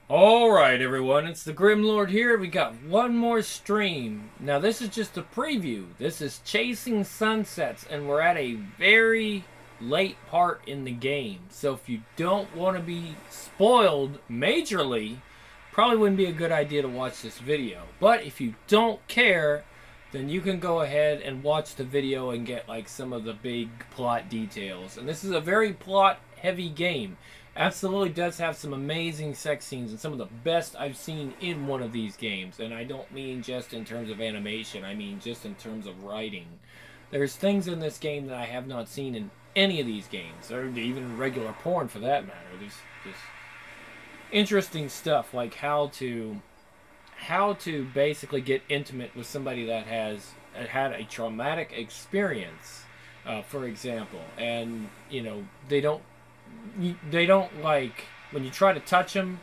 Alright everyone, it's the Grim Lord here. We got one more stream. Now this is just a preview. This is Chasing Sunsets and we're at a very late part in the game. So if you don't want to be spoiled majorly, probably wouldn't be a good idea to watch this video. But if you don't care, then you can go ahead and watch the video and get like some of the big plot details. And this is a very plot heavy game. Absolutely does have some amazing sex scenes and some of the best I've seen in one of these games. And I don't mean just in terms of animation, I mean just in terms of writing. There's things in this game that I have not seen in any of these games, or even regular porn for that matter. There's just interesting stuff like how to basically get intimate with somebody that has had a traumatic experience, for example. And, you know, they don't like when you try to touch them.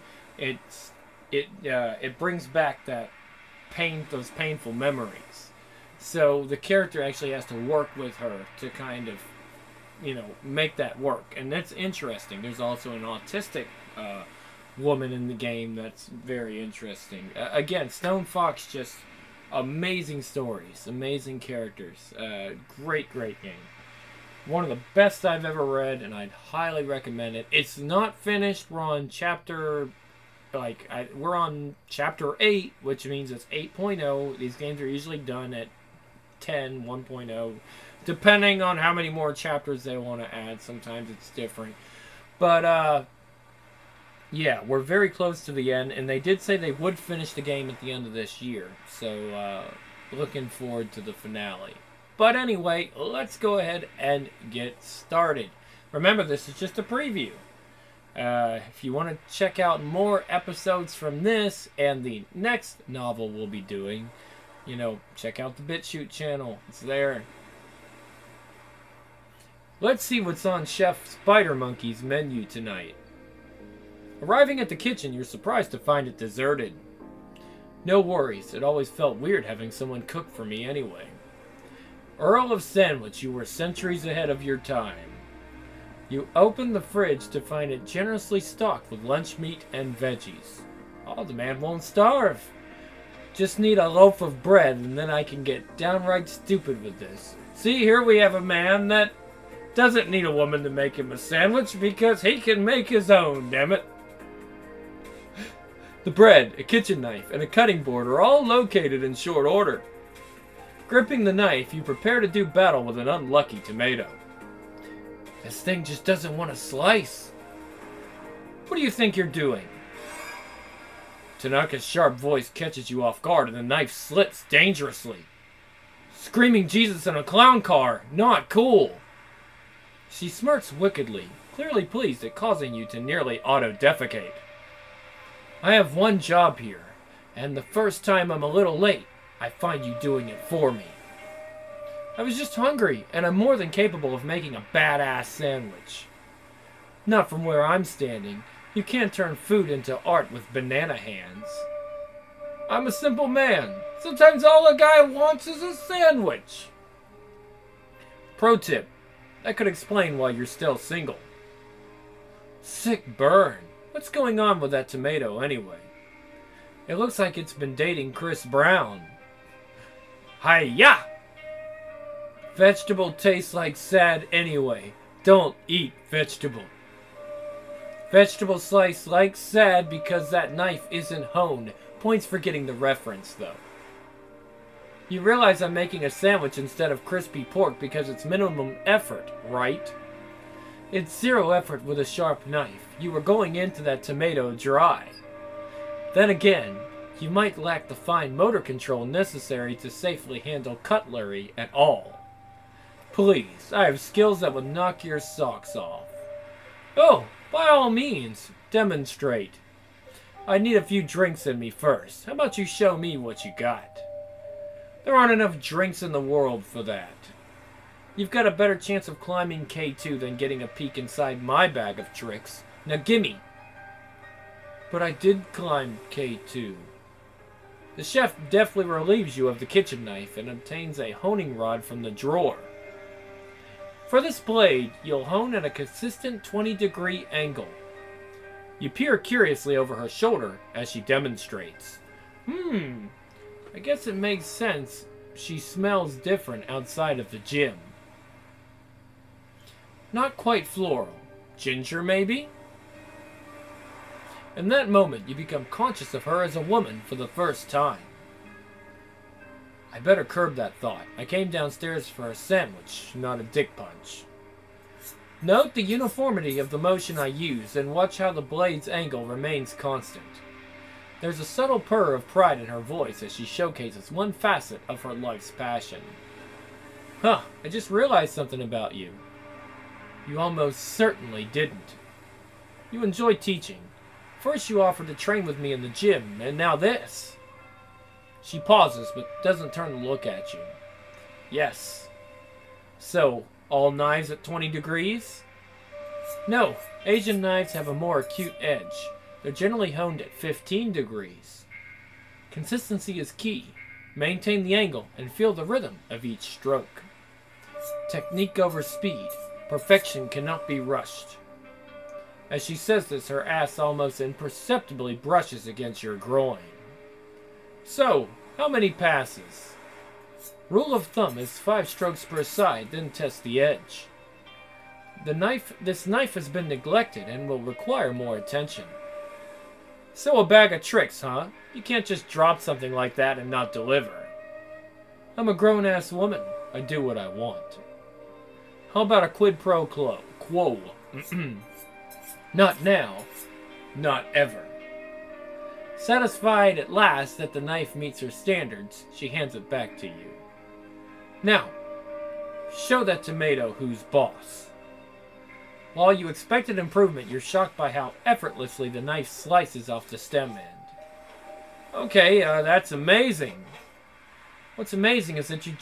It brings back those painful memories. So the character actually has to work with her to kind of, make that work, and that's interesting. There's also an autistic woman in the game that's very interesting. Again, Stone Fox, just amazing stories, amazing characters, great game. One of the best I've ever read, and I'd highly recommend it. It's not finished. We're on chapter, we're on chapter 8, which means it's 8.0. These games are usually done at 10, 1.0, depending on how many more chapters they want to add. Sometimes it's different. But, yeah, we're very close to the end, and they did say they would finish the game at the end of this year. So, looking forward to the finale. But anyway, let's go ahead and get started. Remember, this is just a preview. If you want to check out more episodes from this and the next novel we'll be doing, check out the BitChute channel. It's there. Let's see what's on Chef Spidermonkey's menu tonight. Arriving at the kitchen, you're surprised to find it deserted. No worries, it always felt weird having someone cook for me anyway. Earl of Sandwich, you were centuries ahead of your time. You open the fridge to find it generously stocked with lunch meat and veggies. Oh, the man won't starve. Just need a loaf of bread and then I can get downright stupid with this. See, here we have a man that doesn't need a woman to make him a sandwich because he can make his own, damn it. The bread, a kitchen knife, and a cutting board are all located in short order. Gripping the knife, you prepare to do battle with an unlucky tomato. This thing just doesn't want to slice. What do you think you're doing? Tanaka's sharp voice catches you off guard and the knife slits dangerously. Screaming Jesus in a clown car, not cool. She smirks wickedly, clearly pleased at causing you to nearly auto-defecate. I have one job here, and the first time I'm a little late, I find you doing it for me. I was just hungry, and I'm more than capable of making a badass sandwich. Not from where I'm standing. You can't turn food into art with banana hands. I'm a simple man. Sometimes all a guy wants is a sandwich. Pro tip. That could explain why you're still single. Sick burn. What's going on with that tomato anyway? It looks like it's been dating Chris Brown. Hi-ya! Vegetable tastes like sad anyway. Don't eat vegetable. Vegetable slice like sad because that knife isn't honed. Points for getting the reference, though. You realize I'm making a sandwich instead of crispy pork because it's minimum effort, right? It's zero effort with a sharp knife. You were going into that tomato dry. Then again, you might lack the fine motor control necessary to safely handle cutlery at all. Please, I have skills that will knock your socks off. Oh, by all means, demonstrate. I need a few drinks in me first. How about you show me what you got? There aren't enough drinks in the world for that. You've got a better chance of climbing K2 than getting a peek inside my bag of tricks. Now gimme. But I did climb K2. The chef deftly relieves you of the kitchen knife and obtains a honing rod from the drawer. For this blade, you'll hone at a consistent 20-degree angle. You peer curiously over her shoulder as she demonstrates. I guess it makes sense she smells different outside of the gym. Not quite floral. Ginger, maybe? In that moment, you become conscious of her as a woman for the first time. I better curb that thought. I came downstairs for a sandwich, not a dick punch. Note the uniformity of the motion I use and watch how the blade's angle remains constant. There's a subtle purr of pride in her voice as she showcases one facet of her life's passion. I just realized something about you. You almost certainly didn't. You enjoy teaching. First you offered to train with me in the gym, and now this. She pauses, but doesn't turn to look at you. Yes. So, all knives at 20 degrees? No, Asian knives have a more acute edge. They're generally honed at 15 degrees. Consistency is key. Maintain the angle and feel the rhythm of each stroke. Technique over speed. Perfection cannot be rushed. As she says this, her ass almost imperceptibly brushes against your groin. So, how many passes? Rule of thumb is 5 strokes per side, then test the edge. This knife has been neglected and will require more attention. So a bag of tricks, huh? You can't just drop something like that and not deliver. I'm a grown-ass woman. I do what I want. How about a quid pro quo? Not now. Not ever. Satisfied at last that the knife meets her standards, she hands it back to you. Now, show that tomato who's boss. While you expected improvement, you're shocked by how effortlessly the knife slices off the stem end. Okay, that's amazing. What's amazing is that you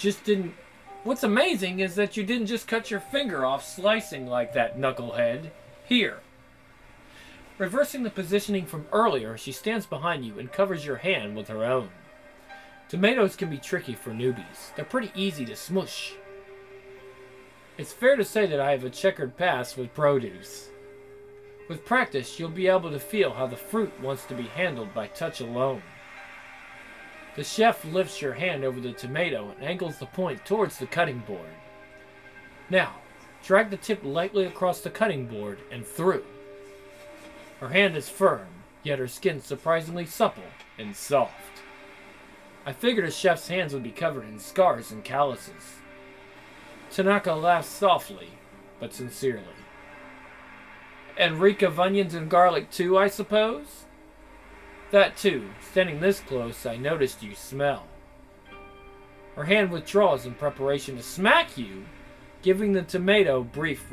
didn't just cut your finger off slicing like that, knucklehead. Here. Reversing the positioning from earlier, she stands behind you and covers your hand with her own. Tomatoes can be tricky for newbies. They're pretty easy to smush. It's fair to say that I have a checkered past with produce. With practice, you'll be able to feel how the fruit wants to be handled by touch alone. The chef lifts your hand over the tomato and angles the point towards the cutting board. Now, drag the tip lightly across the cutting board and through. Her hand is firm, yet her skin surprisingly supple and soft. I figured a chef's hands would be covered in scars and calluses. Tanaka laughs softly, but sincerely. And reek of onions and garlic too, I suppose? That too. Standing this close, I noticed you smell. Her hand withdraws in preparation to smack you, giving the tomato brief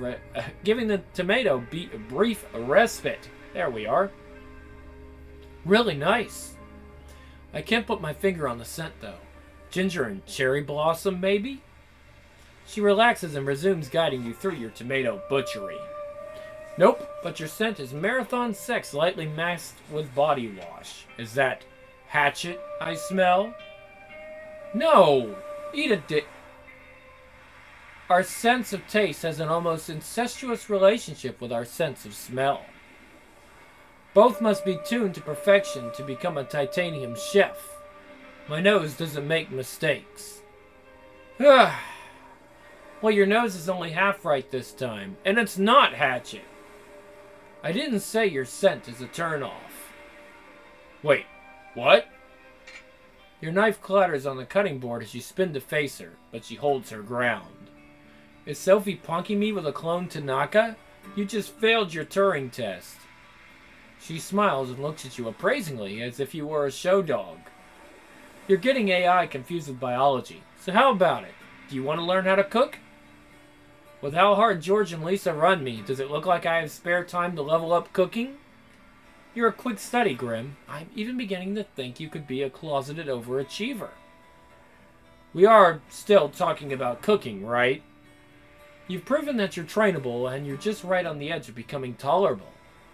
respite. There we are. Really nice. I can't put my finger on the scent though. Ginger and cherry blossom, maybe? She relaxes and resumes guiding you through your tomato butchery. Nope, but your scent is marathon sex lightly masked with body wash. Is that hatchet I smell? No! Eat a dick. Our sense of taste has an almost incestuous relationship with our sense of smell. Both must be tuned to perfection to become a titanium chef. My nose doesn't make mistakes. Well, your nose is only half right this time, and it's not hatchet. I didn't say your scent is a turn-off. Wait, what? Your knife clatters on the cutting board as you spin to face her, but she holds her ground. Is Sophie punking me with a clone Tanaka? You just failed your Turing test. She smiles and looks at you appraisingly as if you were a show dog. You're getting AI confused with biology, so how about it? Do you want to learn how to cook? With how hard George and Lisa run me, does it look like I have spare time to level up cooking? You're a quick study, Grim. I'm even beginning to think you could be a closeted overachiever. We are still talking about cooking, right? You've proven that you're trainable, and you're just right on the edge of becoming tolerable.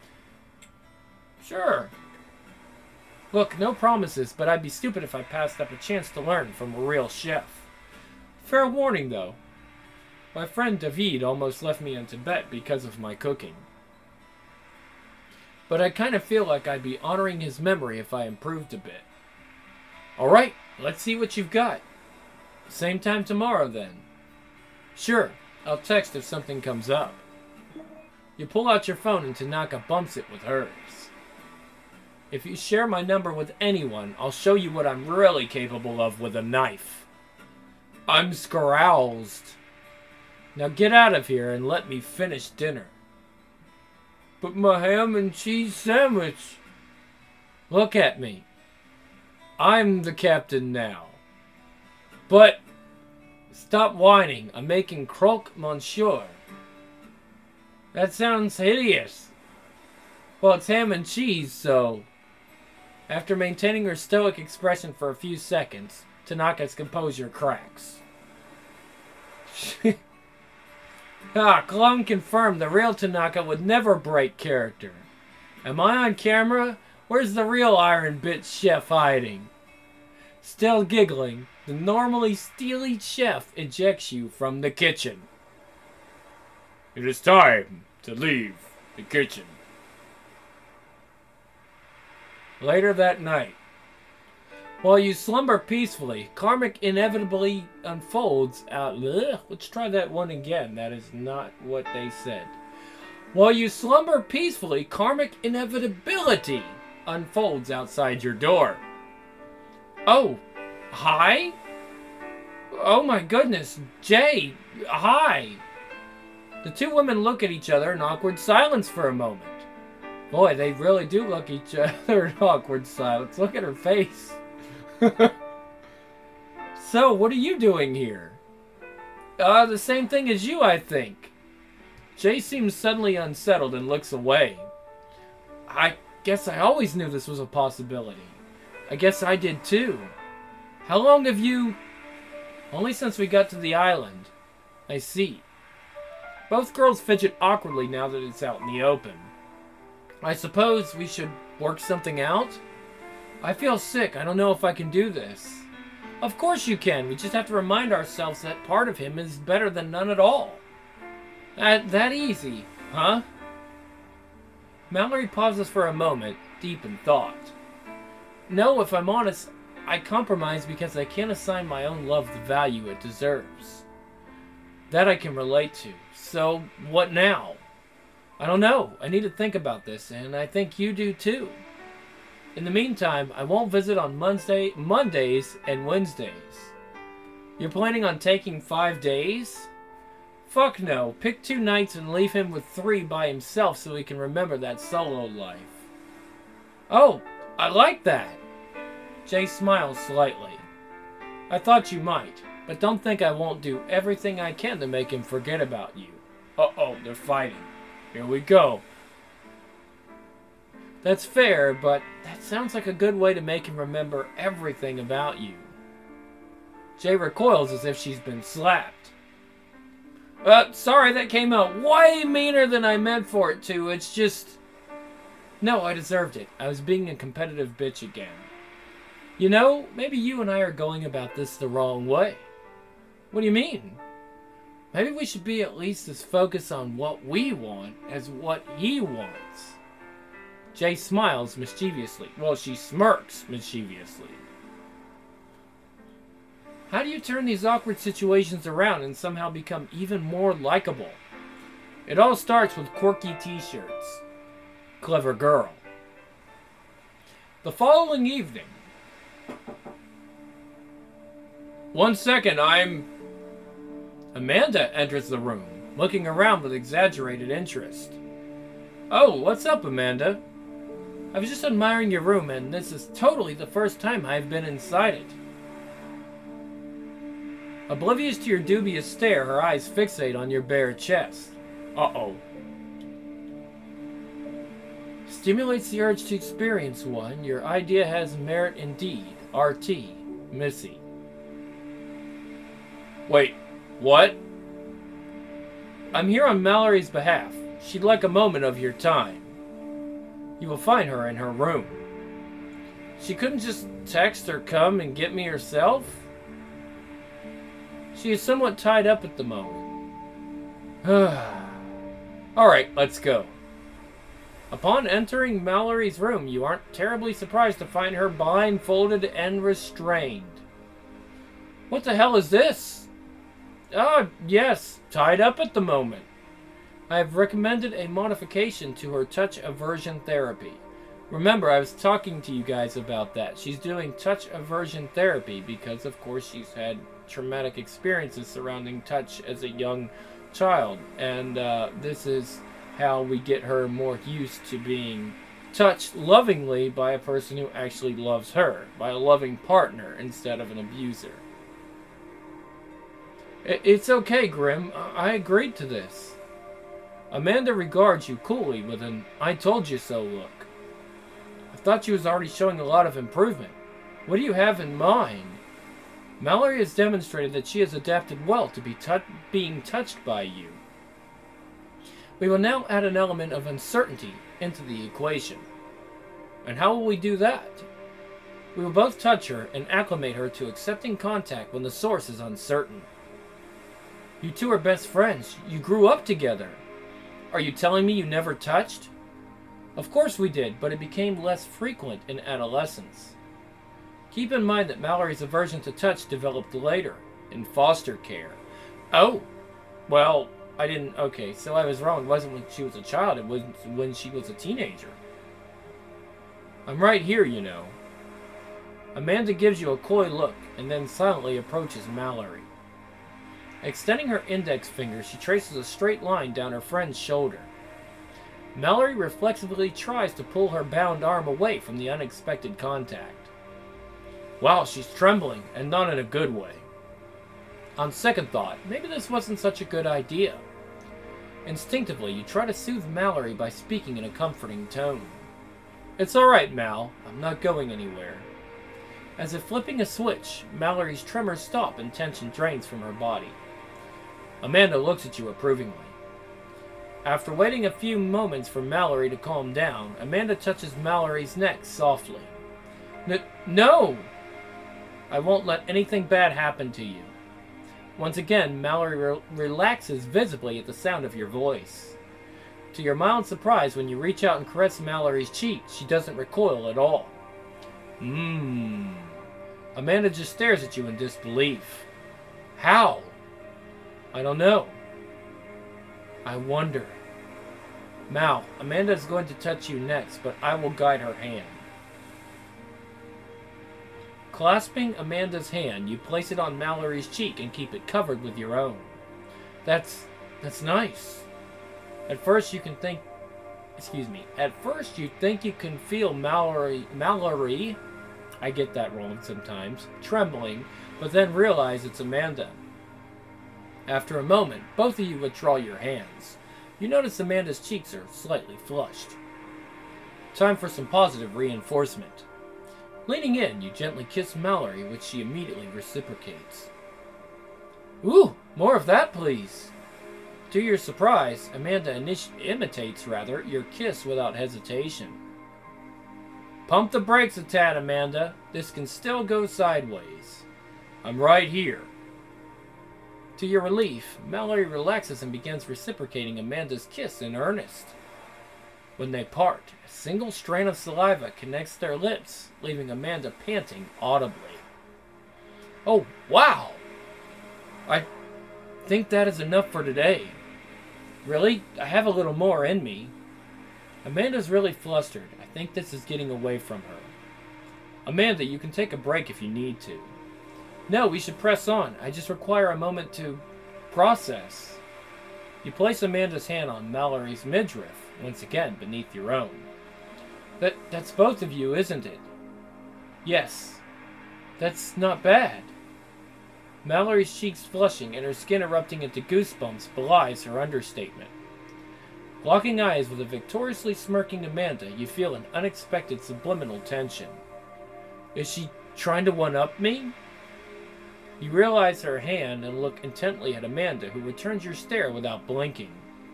Sure. Look, no promises, but I'd be stupid if I passed up a chance to learn from a real chef. Fair warning, though. My friend David almost left me in Tibet because of my cooking. but I kind of feel like I'd be honoring his memory if I improved a bit. Alright, let's see what you've got. Same time tomorrow, then. Sure, I'll text if something comes up. You pull out your phone and Tanaka bumps it with hers. If you share my number with anyone, I'll show you what I'm really capable of with a knife. I'm scaroused. Now get out of here and let me finish dinner. But my ham and cheese sandwich. Look at me. I'm the captain now. But stop whining. I'm making croque monsieur. That sounds hideous. Well, it's ham and cheese, so... After maintaining her stoic expression for a few seconds, Tanaka's composure cracks. Clone confirmed the real Tanaka would never break character. Am I on camera? Where's the real Iron Bit chef hiding? Still giggling, the normally steely chef ejects you from the kitchen. It is time to leave the kitchen. Later that night, while you slumber peacefully, karmic inevitably unfolds out. Let's try that one again. That is not what they said. While you slumber peacefully, karmic inevitability unfolds outside your door. Oh, hi? Oh my goodness, Jay, hi. The two women look at each other in awkward silence for a moment. Boy, they really do look at each other in awkward silence. Look at her face. So, what are you doing here? The same thing as you, I think. Jay seems suddenly unsettled and looks away. I guess I always knew this was a possibility. I guess I did too. How long have you... Only since we got to the island. I see. Both girls fidget awkwardly now that it's out in the open. I suppose we should work something out? I feel sick. I don't know if I can do this. Of course you can. We just have to remind ourselves that part of him is better than none at all. That easy, huh? Mallory pauses for a moment, deep in thought. No, if I'm honest, I compromise because I can't assign my own love the value it deserves. That I can relate to. So, what now? I don't know. I need to think about this, and I think you do too. In the meantime, I won't visit on Mondays and Wednesdays. You're planning on taking 5 days? Fuck no. Pick 2 nights and leave him with 3 by himself so he can remember that solo life. Oh, I like that. Jay smiles slightly. I thought you might, but don't think I won't do everything I can to make him forget about you. Uh-oh, they're fighting. Here we go. That's fair, but that sounds like a good way to make him remember everything about you. Jay recoils as if she's been slapped. Sorry, that came out way meaner than I meant for it to. It's just... No, I deserved it. I was being a competitive bitch again. You know, maybe you and I are going about this the wrong way. What do you mean? Maybe we should be at least as focused on what we want as what he wants. Jay smiles mischievously. Well, she smirks mischievously. How do you turn these awkward situations around and somehow become even more likable? It all starts with quirky t-shirts. Clever girl. The following evening. 1 second, Amanda enters the room, looking around with exaggerated interest. Oh, what's up, Amanda? I was just admiring your room, and this is totally the first time I've been inside it. Oblivious to your dubious stare, her eyes fixate on your bare chest. Uh-oh. Stimulates the urge to experience one. Your idea has merit indeed. RT. Missy. Wait, what? I'm here on Mallory's behalf. She'd like a moment of your time. You will find her in her room. She couldn't just text or come and get me herself? She is somewhat tied up at the moment. Alright, let's go. Upon entering Mallory's room, you aren't terribly surprised to find her blindfolded and restrained. What the hell is this? Ah, yes, tied up at the moment. I have recommended a modification to her touch aversion therapy. Remember, I was talking to you guys about that. She's doing touch aversion therapy because, of course, she's had traumatic experiences surrounding touch as a young child. And this is how we get her more used to being touched lovingly by a person who actually loves her, by a loving partner instead of an abuser. It's okay, Grim. I agreed to this. Amanda regards you coolly with an "I told you so" look. I thought you was already showing a lot of improvement. What do you have in mind? Mallory has demonstrated that she has adapted well to being touched by you. We will now add an element of uncertainty into the equation. And how will we do that? We will both touch her and acclimate her to accepting contact when the source is uncertain. You two are best friends. You grew up together. Are you telling me you never touched? Of course we did, but it became less frequent in adolescence. Keep in mind that Mallory's aversion to touch developed later, in foster care. Oh, well, I didn't... Okay, so I was wrong. It wasn't when she was a child. It was when she was a teenager. I'm right here, you know. Amanda gives you a coy look and then silently approaches Mallory. Extending her index finger, she traces a straight line down her friend's shoulder. Mallory reflexively tries to pull her bound arm away from the unexpected contact. Wow, she's trembling, and not in a good way. On second thought, maybe this wasn't such a good idea. Instinctively, you try to soothe Mallory by speaking in a comforting tone. It's alright, Mal. I'm not going anywhere. As if flipping a switch, Mallory's tremors stop and tension drains from her body. Amanda looks at you approvingly. After waiting a few moments for Mallory to calm down, Amanda touches Mallory's neck softly. No! I won't let anything bad happen to you. Once again, Mallory relaxes visibly at the sound of your voice. To your mild surprise, when you reach out and caress Mallory's cheek, she doesn't recoil at all. Amanda just stares at you in disbelief. How? I don't know. I wonder. Mal, Amanda is going to touch you next, but I will guide her hand. Clasping Amanda's hand, you place it on Mallory's cheek and keep it covered with your own. That's nice. At first you think you can feel Mallory, I get that wrong sometimes, trembling, but then realize it's Amanda. After a moment, both of you withdraw your hands. You notice Amanda's cheeks are slightly flushed. Time for some positive reinforcement. Leaning in, you gently kiss Mallory, which she immediately reciprocates. Ooh, more of that, please. To your surprise, Amanda imitates your kiss without hesitation. Pump the brakes a tad, Amanda. This can still go sideways. I'm right here. To your relief, Mallory relaxes and begins reciprocating Amanda's kiss in earnest. When they part, a single strain of saliva connects their lips, leaving Amanda panting audibly. Oh, wow! I think that is enough for today. Really? I have a little more in me. Amanda's really flustered. I think this is getting away from her. Amanda, you can take a break if you need to. No, we should press on. I just require a moment to process. You place Amanda's hand on Mallory's midriff, once again beneath your own. That's both of you, isn't it? Yes. That's not bad. Mallory's cheeks flushing and her skin erupting into goosebumps belies her understatement. Locking eyes with a victoriously smirking Amanda, you feel an unexpected subliminal tension. Is she trying to one-up me? You realize her hand and look intently at Amanda, who returns your stare without blinking.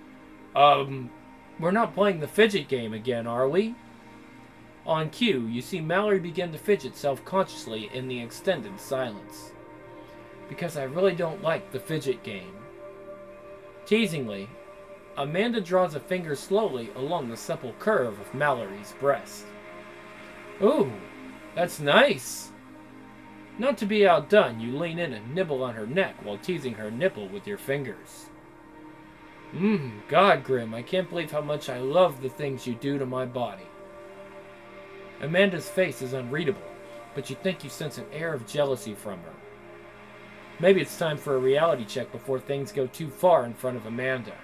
We're not playing the fidget game again, are we? On cue, you see Mallory begin to fidget self-consciously in the extended silence. Because I really don't like the fidget game. Teasingly, Amanda draws a finger slowly along the supple curve of Mallory's breast. Ooh, that's nice. Not to be outdone, you lean in and nibble on her neck while teasing her nipple with your fingers. God, Grim, I can't believe how much I love the things you do to my body. Amanda's face is unreadable, but you think you sense an air of jealousy from her. Maybe it's time for a reality check before things go too far in front of Amanda.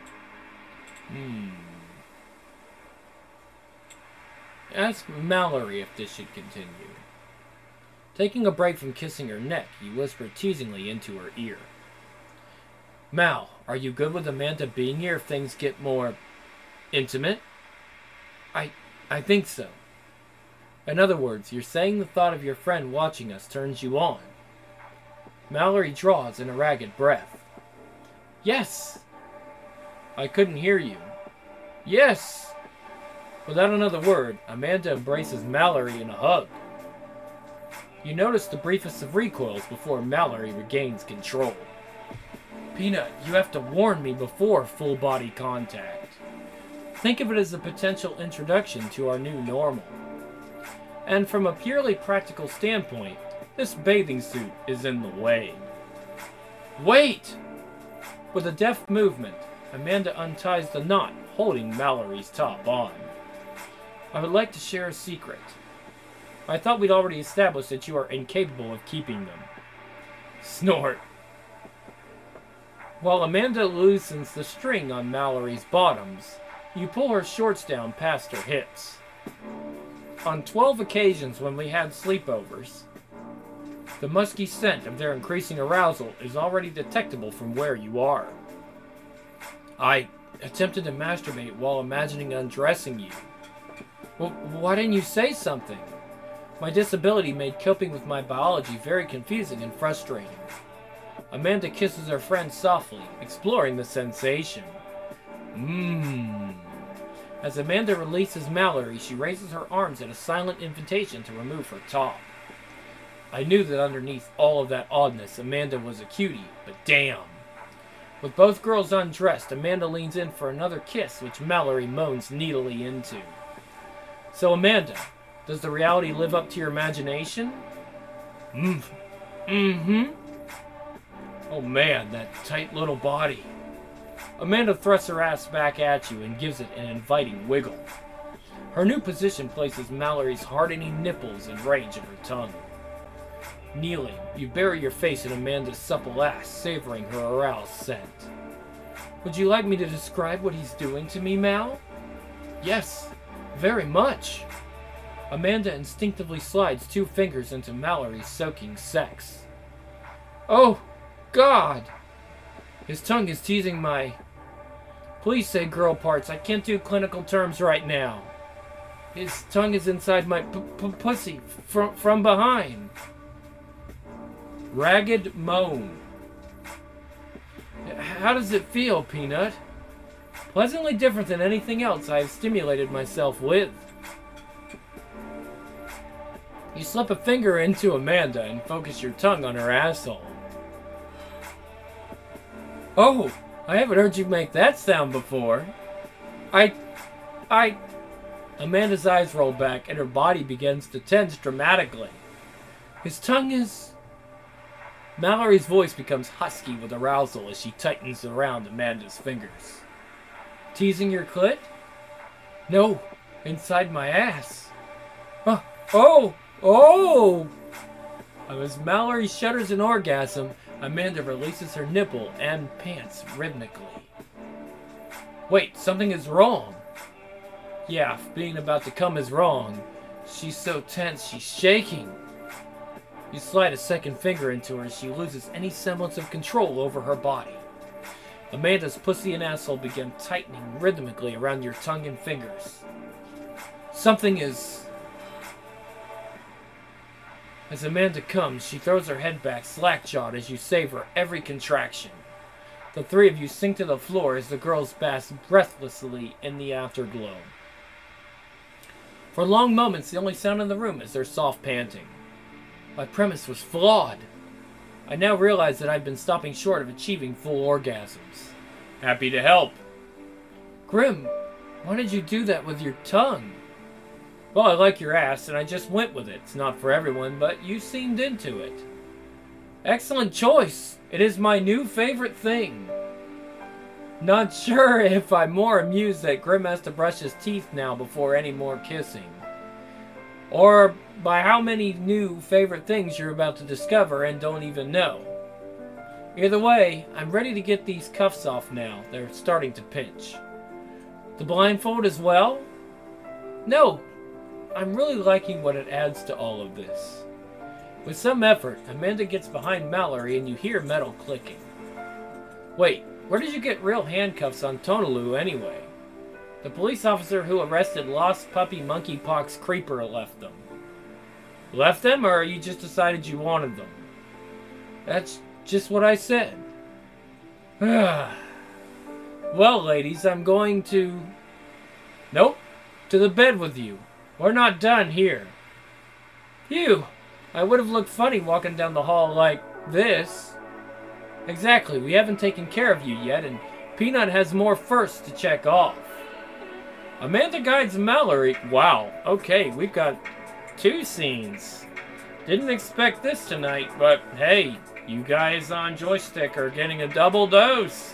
Ask Mallory if this should continue. Taking a break from kissing her neck, you whisper teasingly into her ear. Mal, are you good with Amanda being here if things get more intimate? I think so. In other words, you're saying the thought of your friend watching us turns you on. Mallory draws in a ragged breath. Yes! I couldn't hear you. Yes! Without another word, Amanda embraces Mallory in a hug. You notice the briefest of recoils before Mallory regains control. Peanut, you have to warn me before full body contact. Think of it as a potential introduction to our new normal. And from a purely practical standpoint, this bathing suit is in the way. Wait! With a deft movement, Amanda unties the knot holding Mallory's top on. I would like to share a secret. I thought we'd already established that you are incapable of keeping them. Snort. While Amanda loosens the string on Mallory's bottoms, you pull her shorts down past her hips. On 12 occasions when we had sleepovers, the musky scent of their increasing arousal is already detectable from where you are. I attempted to masturbate while imagining undressing you. Well, why didn't you say something? My disability made coping with my biology very confusing and frustrating. Amanda kisses her friend softly, exploring the sensation. As Amanda releases Mallory, she raises her arms in a silent invitation to remove her top. I knew that underneath all of that oddness, Amanda was a cutie, but damn. With both girls undressed, Amanda leans in for another kiss, which Mallory moans needily into. So Amanda, does the reality live up to your imagination? Oh man, that tight little body. Amanda thrusts her ass back at you and gives it an inviting wiggle. Her new position places Mallory's hardening nipples in range of her tongue. Kneeling, you bury your face in Amanda's supple ass, savoring her aroused scent. Would you like me to describe what he's doing to me, Mal? Yes, very much. Amanda instinctively slides 2 fingers into Mallory's soaking sex. Oh, God! His tongue is teasing my... Please say girl parts. I can't do clinical terms right now. His tongue is inside my pussy from behind. Ragged moan. How does it feel, Peanut? Pleasantly different than anything else I have stimulated myself with. You slip a finger into Amanda and focus your tongue on her asshole. Oh, I haven't heard you make that sound before. Amanda's eyes roll back and her body begins to tense dramatically. His tongue is... Mallory's voice becomes husky with arousal as she tightens around Amanda's fingers. Teasing your clit? No, inside my ass. Oh! As Mallory shudders in orgasm, Amanda releases her nipple and pants rhythmically. Wait, something is wrong. Yeah, being about to come is wrong. She's so tense, she's shaking. You slide a second finger into her as she loses any semblance of control over her body. Amanda's pussy and asshole begin tightening rhythmically around your tongue and fingers. Something is... As Amanda comes, she throws her head back slack-jawed as you savor every contraction. The 3 of you sink to the floor as the girls bask breathlessly in the afterglow. For long moments, the only sound in the room is their soft panting. My premise was flawed. I now realize that I've been stopping short of achieving full orgasms. Happy to help. Grim, why did you do that with your tongue? Well, I like your ass, and I just went with it. It's not for everyone, but you seemed into it. Excellent choice. It is my new favorite thing. Not sure if I'm more amused that Grim has to brush his teeth now before any more kissing. Or by how many new favorite things you're about to discover and don't even know. Either way, I'm ready to get these cuffs off now. They're starting to pinch. The blindfold as well? No, I'm really liking what it adds to all of this. With some effort, Amanda gets behind Mallory and you hear metal clicking. Wait, where did you get real handcuffs on Tonalu anyway? The police officer who arrested Lost Puppy Monkeypox Creeper left them. Left them, or you just decided you wanted them? That's just what I said. Well, ladies, I'm going to... Nope, to the bed with you. We're not done here. Phew, I would have looked funny walking down the hall like this. Exactly, we haven't taken care of you yet, and Peanut has more first to check off. Amanda guides Mallory. Wow, okay, we've got 2 scenes. Didn't expect this tonight, but hey, you guys on Joystick are getting a double dose.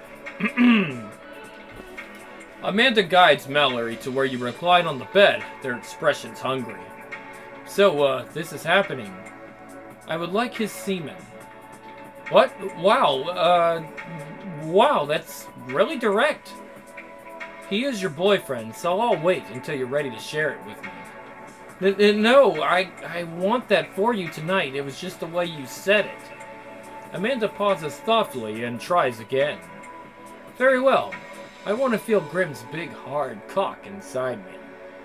Amanda guides Mallory to where you recline on the bed, their expressions hungry. So, this is happening. I would like his semen. What? Wow, wow, that's really direct. He is your boyfriend, so I'll wait until you're ready to share it with me. No, I want that for you tonight. It was just the way you said it. Amanda pauses thoughtfully and tries again. Very well. I want to feel Grim's big, hard cock inside me.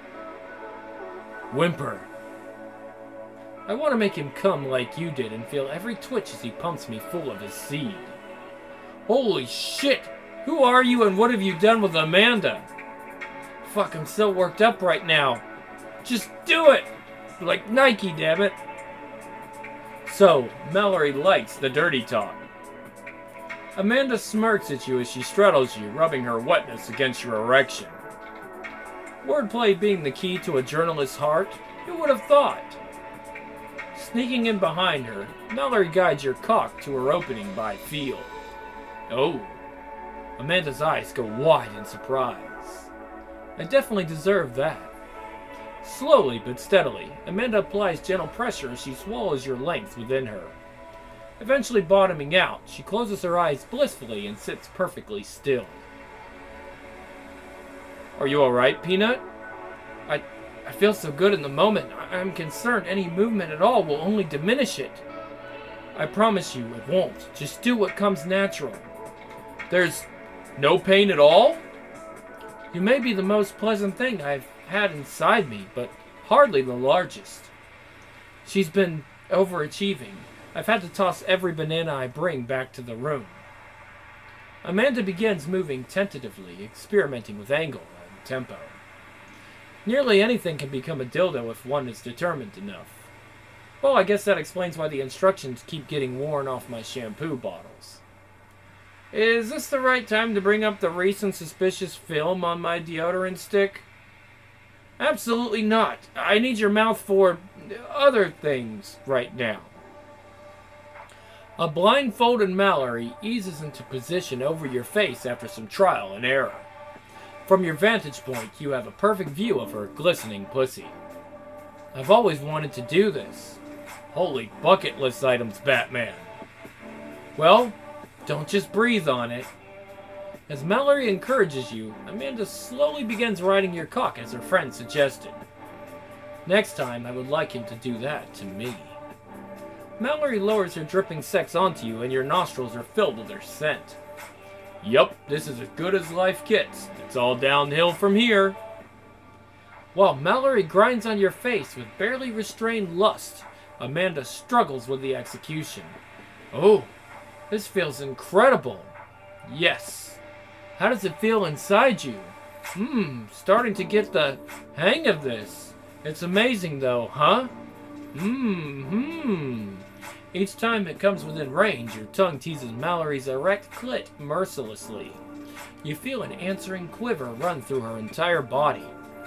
Whimper. I want to make him come like you did and feel every twitch as he pumps me full of his seed. Holy shit! Who are you and what have you done with Amanda? Fuck, I'm so worked up right now. Just do it! Like Nike, damn it. So, Mallory likes the dirty talk. Amanda smirks at you as she straddles you, rubbing her wetness against your erection. Wordplay being the key to a journalist's heart, who would have thought? Sneaking in behind her, Mallory guides your cock to her opening by feel. Oh. Amanda's eyes go wide in surprise. I definitely deserve that. Slowly but steadily, Amanda applies gentle pressure as she swallows your length within her. Eventually bottoming out, she closes her eyes blissfully and sits perfectly still. Are you alright, Peanut? I feel so good in the moment. I'm concerned any movement at all will only diminish it. I promise you it won't. Just do what comes natural. There's no pain at all? You may be the most pleasant thing I've had inside me, but hardly the largest. She's been overachieving. I've had to toss every banana I bring back to the room. Amanda begins moving tentatively, experimenting with angle and tempo. Nearly anything can become a dildo if one is determined enough. Well, I guess that explains why the instructions keep getting worn off my shampoo bottles. Is this the right time to bring up the recent suspicious film on my deodorant stick? Absolutely not. I need your mouth for other things right now. A blindfolded Mallory eases into position over your face after some trial and error. From your vantage point, you have a perfect view of her glistening pussy. I've always wanted to do this. Holy bucket list items, Batman. Well, don't just breathe on it. As Mallory encourages you, Amanda slowly begins riding your cock as her friend suggested. Next time, I would like him to do that to me. Mallory lowers her dripping sex onto you and your nostrils are filled with her scent. Yup, this is as good as life gets. It's all downhill from here. While Mallory grinds on your face with barely restrained lust, Amanda struggles with the execution. Oh, this feels incredible. Yes. How does it feel inside you? Starting to get the hang of this. It's amazing though, huh? Each time it comes within range, your tongue teases Mallory's erect clit mercilessly. You feel an answering quiver run through her entire body.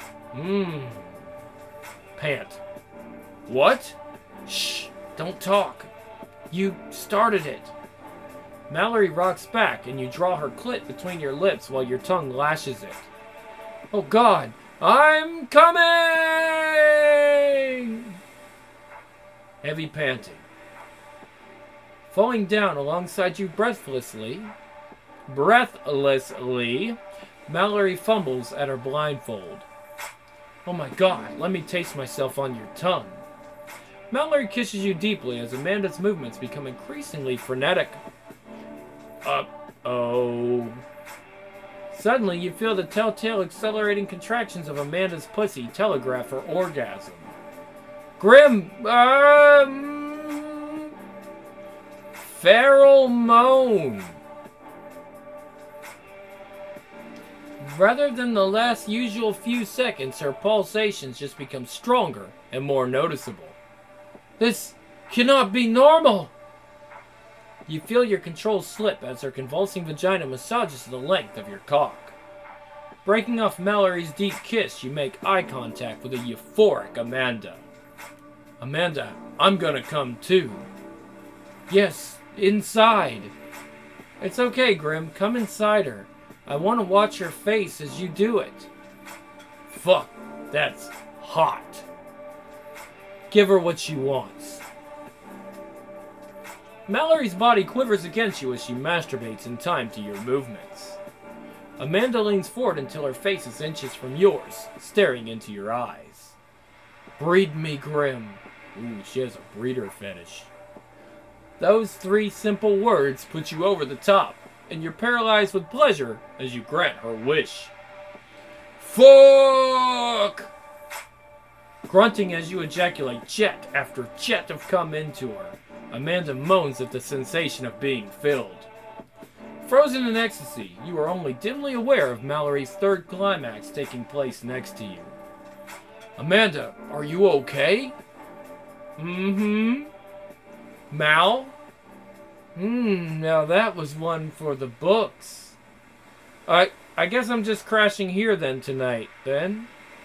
Pant. What? Shh, don't talk. You started it. Mallory rocks back and you draw her clit between your lips while your tongue lashes it. Oh God, I'm coming! Heavy panting. Falling down alongside you breathlessly, Mallory fumbles at her blindfold. Oh my God, let me taste myself on your tongue. Mallory kisses you deeply as Amanda's movements become increasingly frenetic. Uh-oh. Suddenly, you feel the telltale accelerating contractions of Amanda's pussy telegraph her orgasm. Grim, feral moan. Rather than the last usual few seconds, her pulsations just become stronger and more noticeable. This cannot be normal! You feel your control slip as her convulsing vagina massages the length of your cock. Breaking off Mallory's deep kiss, you make eye contact with a euphoric Amanda. Amanda, I'm gonna come too. Yes, inside. It's okay, Grim. Come inside her. I want to watch your face as you do it. Fuck, that's hot. Give her what she wants. Mallory's body quivers against you as she masturbates in time to your movements. Amanda leans forward until her face is inches from yours, staring into your eyes. Breed me, Grim. Ooh, she has a breeder fetish. Those 3 simple words put you over the top, and you're paralyzed with pleasure as you grant her wish. Fuck! Grunting as you ejaculate jet after jet of cum into her, Amanda moans at the sensation of being filled. Frozen in ecstasy, you are only dimly aware of Mallory's third climax taking place next to you. Amanda, are you okay? Mal? Now that was one for the books. I guess I'm just crashing here then tonight, then?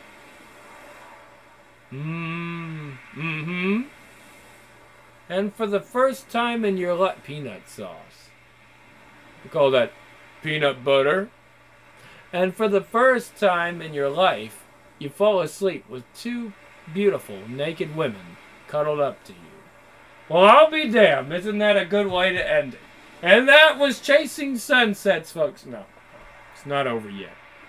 And for the first time in your life, peanut sauce. We call that peanut butter. And for the first time in your life, you fall asleep with 2 beautiful naked women cuddled up to you. Well, I'll be damned. Isn't that a good way to end it? And that was Chasing Sunsets, folks. No, it's not over yet.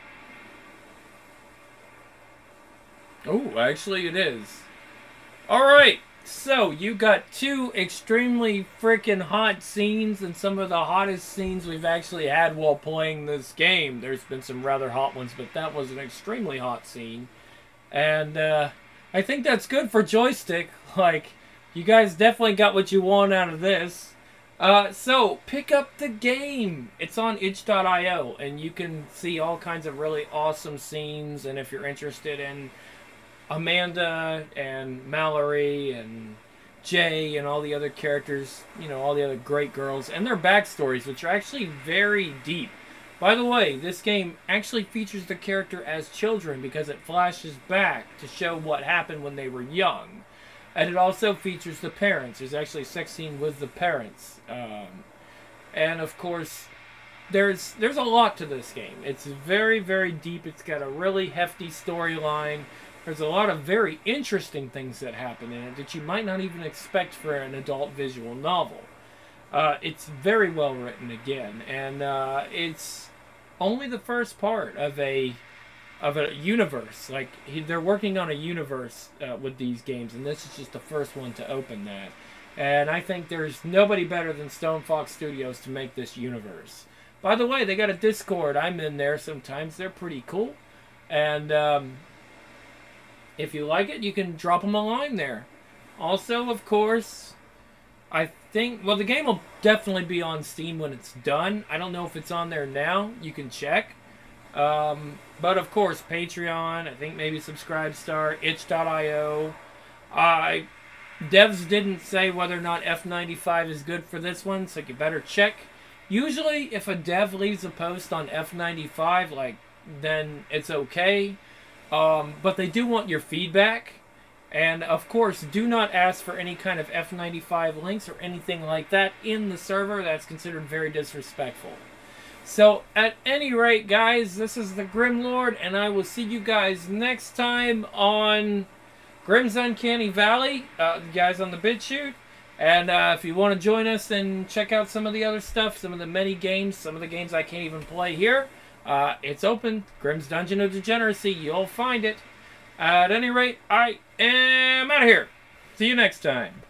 Oh, actually it is. Alright, so you got 2 extremely freaking hot scenes, and some of the hottest scenes we've actually had while playing this game. There's been some rather hot ones, but that was an extremely hot scene. And I think that's good for Joystick. Like, you guys definitely got what you want out of this. So, pick up the game. It's on itch.io, and you can see all kinds of really awesome scenes, and if you're interested in Amanda and Mallory and Jay and all the other characters, you know, all the other great girls, and their backstories, which are actually very deep. By the way, this game actually features the character as children because it flashes back to show what happened when they were young. And it also features the parents. There's actually a sex scene with the parents. And of course, there's a lot to this game. It's very, very deep. It's got a really hefty storyline. There's a lot of very interesting things that happen in it that you might not even expect for an adult visual novel. It's very well written again, and it's only the first part of a universe. Like, they're working on a universe with these games, and this is just the first one to open that. And I think there's nobody better than Stone Fox Studios to make this universe. By the way, they got a Discord. I'm in there sometimes. They're pretty cool. And if you like it, you can drop them a line there. Also, of course, I think, well, the game will definitely be on Steam when it's done. I don't know if it's on there now. You can check. But of course, Patreon, I think maybe Subscribestar, itch.io. Devs didn't say whether or not F95 is good for this one, so you better check. Usually, if a dev leaves a post on F95, like, then it's okay. But they do want your feedback. And of course, do not ask for any kind of F95 links or anything like that in the server. That's considered very disrespectful. So, at any rate, guys, this is the Grim Lord, and I will see you guys next time on Grim's Uncanny Valley, guys on the BitChute. And if you want to join us and check out some of the other stuff, some of the many games, some of the games I can't even play here, it's open. Grim's Dungeon of Degeneracy, you'll find it. At any rate, I am out of here. See you next time.